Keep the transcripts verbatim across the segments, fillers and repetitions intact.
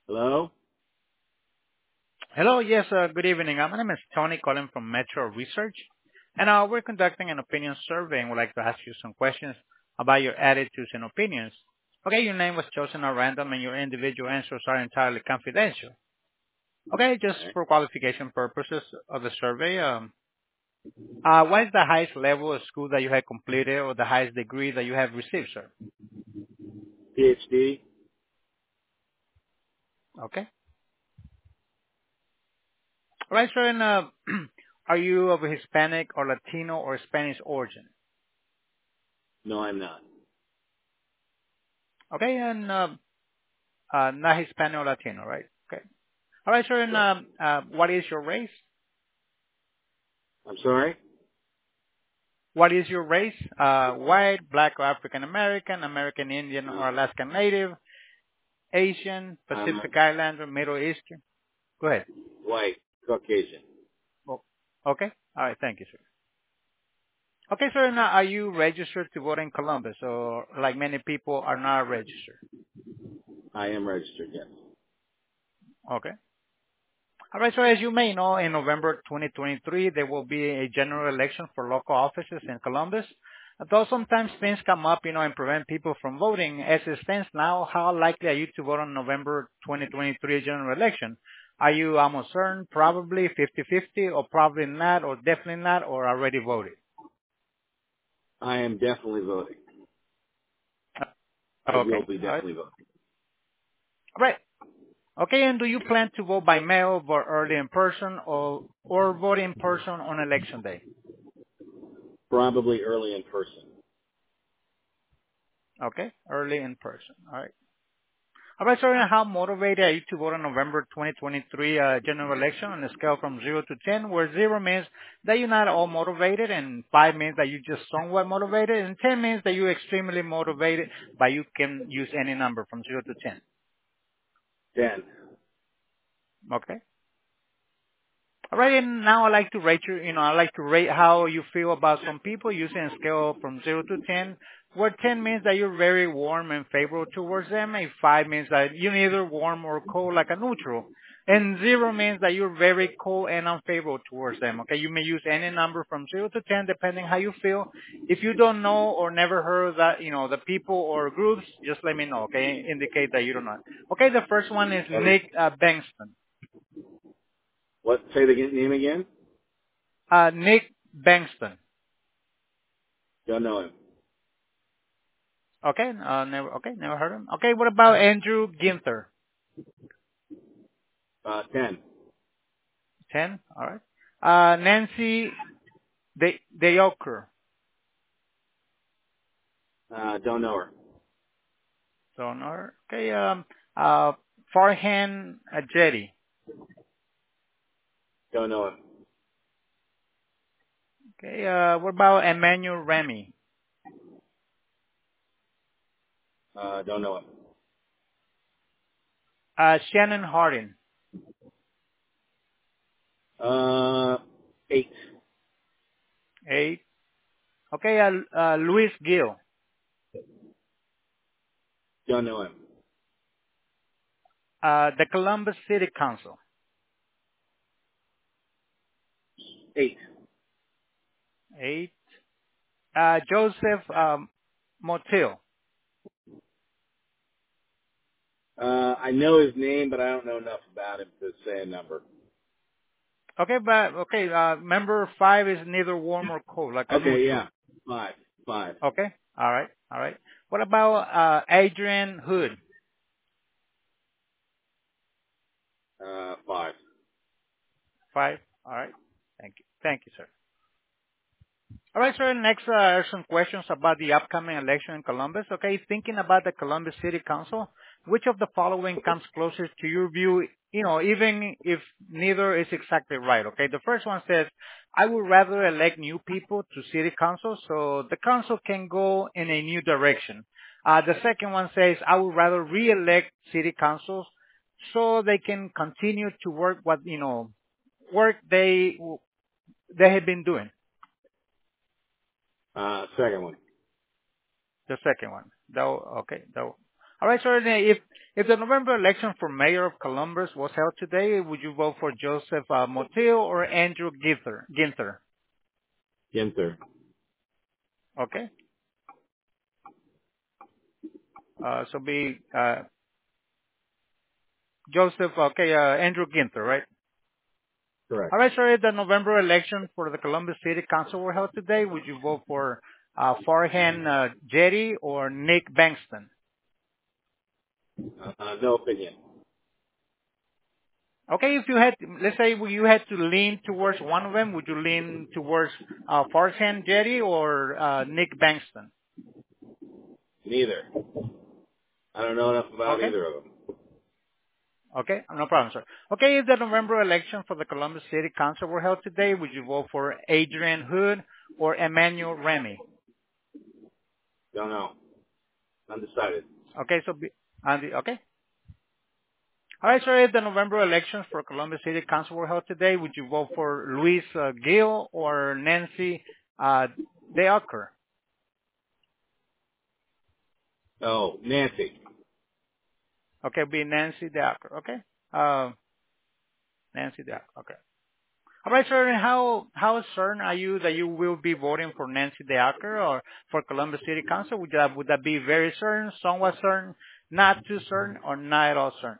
Hello? Hello. Yes, uh, good evening. Uh, My name is Tony calling from Metro Research, and uh, we're conducting an opinion survey and would like to ask you some questions about your attitudes and opinions. Okay, your name was chosen at random and your individual answers are entirely confidential. Okay, just Alright. for qualification purposes of the survey, um, uh, what is the highest level of school that you have completed or the highest degree that you have received, sir? PhD? Okay. All right, sir, and uh, are you of Hispanic or Latino or Spanish origin? No, I'm not. Okay, and uh, Uh, not Hispanic or Latino, right? Okay. All right, sir. And Correct. um, uh, what is your race? I'm sorry? What is your race? Uh, white, black, or African American, American Indian Uh, or Alaskan Native, Asian, I'm Pacific Islander, Middle Eastern. Go ahead. white, Caucasian. Oh, okay. All right. Thank you, sir. Okay, sir. Now, are you registered to vote in Columbus, or like many people are not registered? I am registered, yes. Okay. All right, so as you may know, in November twenty twenty-three, there will be a general election for local offices in Columbus. Though sometimes things come up, you know, and prevent people from voting, as it stands now, how likely are you to vote on November twenty twenty-three general election? Are you almost certain, probably fifty-fifty, or probably not, or definitely not, or already voted? I am definitely voting. I will Okay, be all right. definitely voting. Right. Okay, and do you plan to vote by mail, vote early in person, or, or vote in person on election day? Probably early in person. Okay, early in person. All right. All right, sir, and how motivated are you to vote on November twenty twenty-three uh, general election on a scale from zero to ten, where zero means that you're not all motivated, and five means that you're just somewhat motivated, and ten means that you're extremely motivated, but you can use any number from zero to ten. ten. Okay? All right, and now I like to rate you, you know, I like to rate how you feel about some people using a scale from zero to ten, where ten means that you're very warm and favorable towards them, and five means that you're neither warm or cold like a neutral, and zero means that you're very cold and unfavorable towards them. Okay, you may use any number from zero to ten depending how you feel. If you don't know or never heard of that, you know, the people or groups, just let me know, okay? Indicate that you don't know. Okay, the first one is Okay. Nick uh, Bengston. What? Say the name again? Uh, Nick Bengston. Don't know him. Okay, uh, never. Okay, never heard of him. Okay, what about Andrew Ginther? Uh, ten. Ten. All right. Uh, Nancy De Deoker. Uh, don't know her. So no. Okay. Um. Uh, Farhan Jetty. Don't know him. Okay. Uh, what about Emmanuel Remy? Uh, don't know him. Uh, Shannon Harding. Uh, eight. Eight. Okay. Uh, uh, Luis Gill. Don't know him. Uh, the Columbus City Council. Eight. Eight. Uh, Joseph um, Motil. Uh, I know his name, but I don't know enough about him to say a number. Okay, but okay, uh, member five is neither warm or cold, like a Okay, yeah. neutral. Five. Five. Okay, all right, all right. What about uh, Adrian Hood? Uh, five. Five. All right. Thank you. Thank you, sir. All right, sir. Next uh, are some questions about the upcoming election in Columbus. Okay, thinking about the Columbus City Council, which of the following comes closest to your view, you know, even if neither is exactly right, okay? The first one says, I would rather elect new people to city council so the council can go in a new direction. Uh, the second one says, I would rather re-elect city councils so they can continue to work what, you know, work they, they have been doing. Uh, second one. The second one. Though, okay, though. All right, sir. If If the November election for mayor of Columbus was held today, would you vote for Joseph uh, Motil or Andrew Ginther? Ginther. Ginther. Okay. Uh, so be uh, Joseph. Okay, uh, Andrew Ginther, right? Correct. All right, sir. If the November election for the Columbus City Council were held today, would you vote for uh, Farhan uh, Jetty or Nick Bankston? Uh, no opinion. Okay, if you had, let's say you had to lean towards one of them, would you lean towards uh, Farhan Jetty or uh, Nick Bankston? Neither. I don't know enough about Okay. either of them. Okay, no problem, sir. Okay, if the November election for the Columbus City Council were held today, would you vote for Adrian Hood or Emmanuel Remy? Don't know. Undecided. Okay, so be, Andy, okay. All right, sir. If the November elections for Columbus City Council were held today, would you vote for Luis uh, Gill or Nancy uh, DeAcker? Oh, Nancy. Okay, be Nancy DeAcker. Okay, uh, Nancy DeAcker. Okay. All right, sir. And how how certain are you that you will be voting for Nancy DeAcker or for Columbus City Council? Would that would that be very certain, somewhat certain, not too certain, or not at all certain?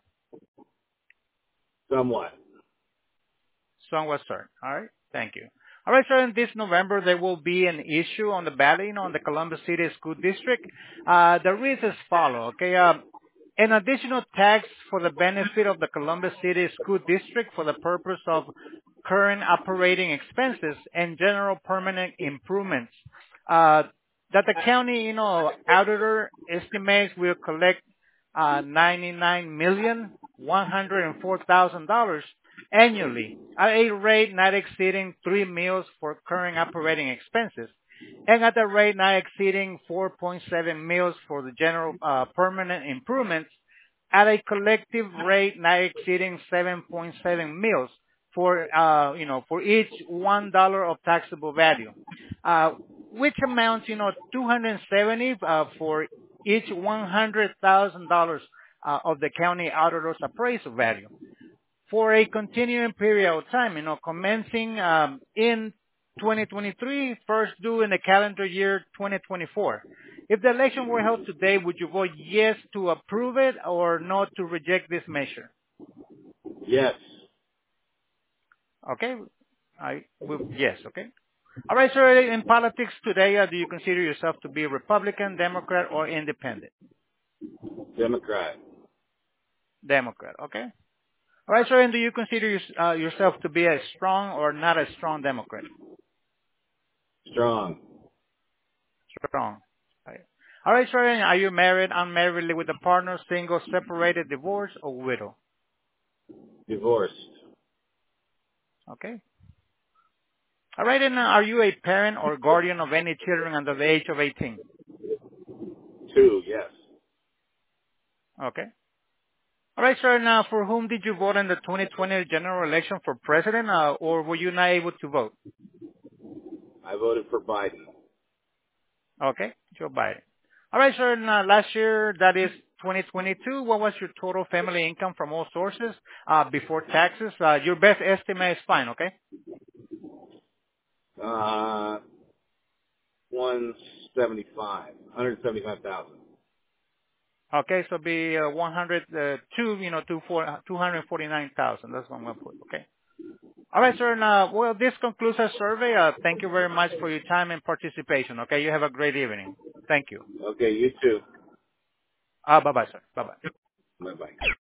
Somewhat. Somewhat certain. All right. Thank you. All right, sir. In this November, there will be an issue on the ballot on the Columbus City School District. Uh, the reads as follow. Okay. Uh, an additional tax for the benefit of the Columbus City School District for the purpose of current operating expenses and general permanent improvements. Uh, that the county, you know, auditor estimates will collect uh, ninety-nine million one hundred four thousand dollars annually at a rate not exceeding three meals for current operating expenses and at a rate not exceeding four point seven meals for the general uh, permanent improvements at a collective rate not exceeding seven point seven meals for, uh, you know, for each one dollar of taxable value, uh, which amounts, you know, two hundred seventy uh, for each one hundred thousand dollars uh, of the county auditor's appraisal value for a continuing period of time, you know, commencing um, in twenty twenty-three, first due in the calendar year twenty twenty-four. If the election were held today, would you vote yes to approve it or no to reject this measure? Yes. Okay, I will, yes, okay. All right, sir, in politics today, uh, do you consider yourself to be Republican, Democrat, or Independent? Democrat. Democrat, okay. All right, sir, and do you consider your, uh, yourself to be a strong or not a strong Democrat? Strong. Strong. Right. All right, sir. And are you married, unmarried, live with a partner, single, separated, divorced, or widow? Divorced. Okay. All right, and uh, are you a parent or guardian of any children under the age of eighteen? Two. Yes. Okay. All right, sir. Now, for whom did you vote in the twenty twenty general election for president, uh, or were you not able to vote? I voted for Biden. Okay, Joe Biden. All right, sir. Now, last year, that is twenty twenty-two, what was your total family income from all sources uh, before taxes? Uh, your best estimate is fine, okay? Uh, one seventy-five. one hundred seventy-five thousand. Okay, so be uh, one hundred two, you know, two hundred forty-nine thousand. That's what I'm going to put. Okay. All right, sir. Now, well, this concludes our survey. Uh, thank you very much for your time and participation. Okay, you have a great evening. Thank you. Okay. You too. Uh, bye-bye, sir. Bye-bye. Bye bye.